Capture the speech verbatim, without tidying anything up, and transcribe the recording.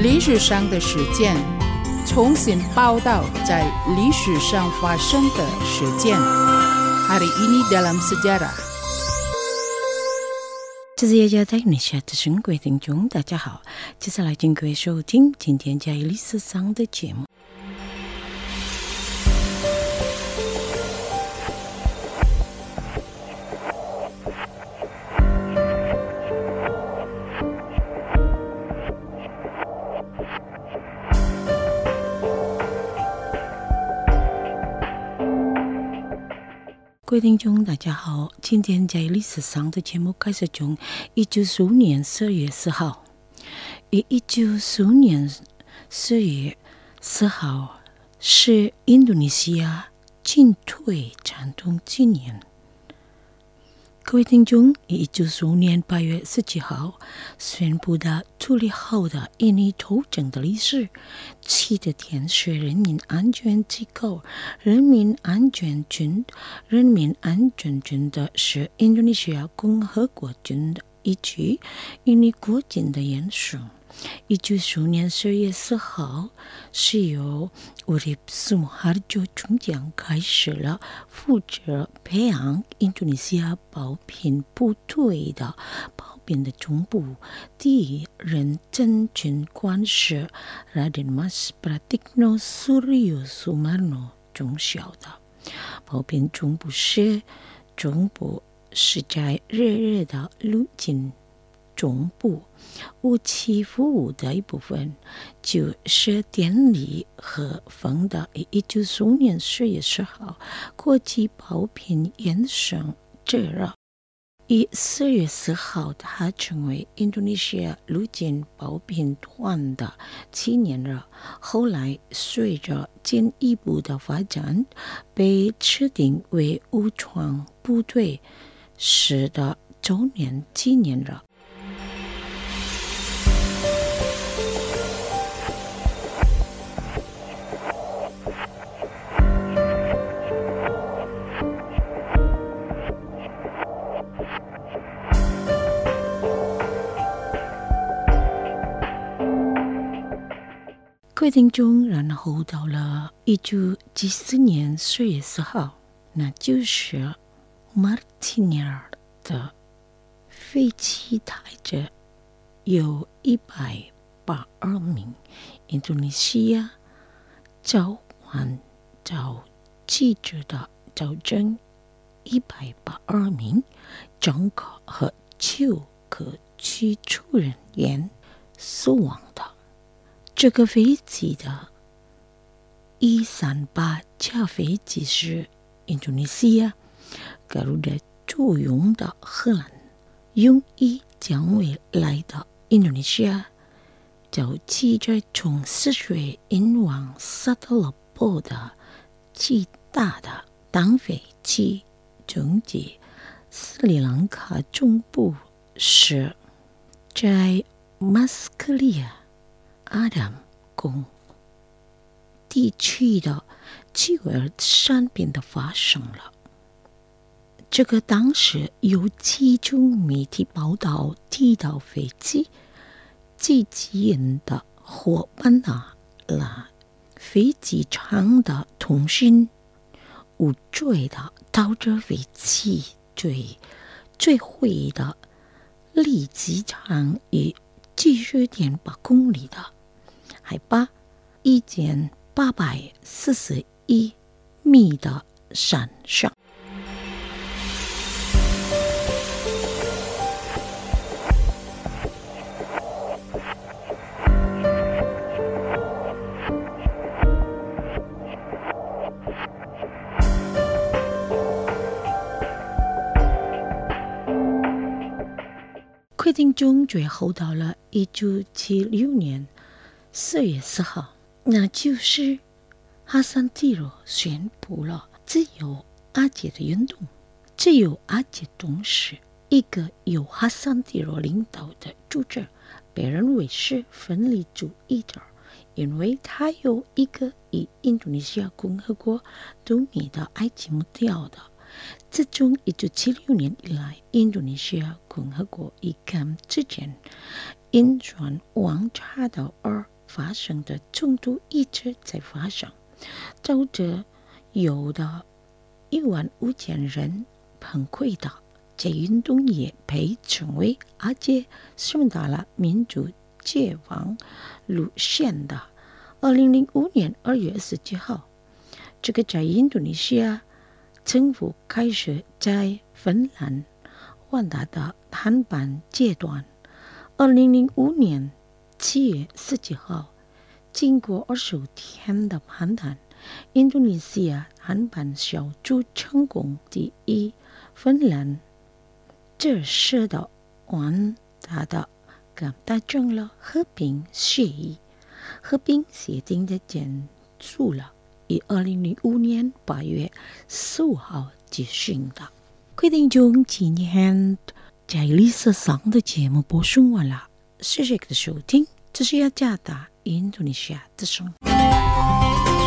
历史上的事件，重新报道在历史上发生的事件。Hari ini dalam sejarah。 这是耶加在你下的生各位听众，大家好，接下来请各位收听今天在历史上的节目。各位听众大家好，今天在历史上的节目开始从一九四五年十二月四号，一九四五年十二月四号是印度尼西亚进退战争纪念。各位听众，一九四五年八月十七号宣布的处理好的印尼投诚的历史，起的点是人民安全机构人民安全军人民安全军的是印度尼西亚共和国军的以及印尼国军的元首。一九四五年十二月四号是由Urib Sumoharjo中将开始了负责培养印度尼西亚保平部队的保平的总部第一任真军官是 Raden Mas Pratikno Suryo Sumarno 中校的保平总部是总部是在热热的陆军总部武器服务的一部分，就是典礼和放的一九四五年十月十号国际保平元首节日。以四月四号，它成为印度尼西亚陆军保平团的纪念日。后来，随着进一步的发展，被指定为武装部队时的周年纪念日。各位听众，然后到了一九七四年十月四号，那就是马提尼尔的飞机带着有一百八十二名印度尼西亚交换找记者的找证，一百八十二名乘客和九个机组人员死亡的。这个飞机的一三八架飞机是印度尼西亚加入的租用的荷兰用以将未来的印度尼西亚就记者从四水引往萨德勒波的极大的单飞机终结斯里兰卡中部是在马斯克利亚阿达姆宫地区的气味山边的发生了。这个当时有几种媒体报道提到飞机机器人的伙伴啊了飞机场的通讯无罪的导致飞机坠坠毁的离机场以几十点八公里的海拔一千八百四十一米的山上。规定中最后到了一九七六年四月四号，那就是哈桑蒂罗宣布了自由阿杰的运动。自由阿杰同时一个由哈桑蒂罗领导的组织，被认为是分离主义者，因为他有一个以印度尼西亚共和国独立的埃及目标的。自从一九七六年以来，印度尼西亚共和国一干之间因转王查到而发生的冲突一直在发生，造成有的一万五千人崩溃的。这运动也被称为阿杰斯曼达拉民主解放路线的。二零零五年二月十七号，这个在印度尼西亚政府开始在芬兰万达的谈判阶段。二零零五年七月十七号，经过二十五天的谈判，印度尼西亚谈判小组成功第一芬兰这使得万达的跟达成了和平协议。和平协定的签署了，于二零零五年八月十五号举行的。各位听众，今天在历史上的节目播送完了，谢谢各位的收听，这是雅加达印度尼西亚的声音。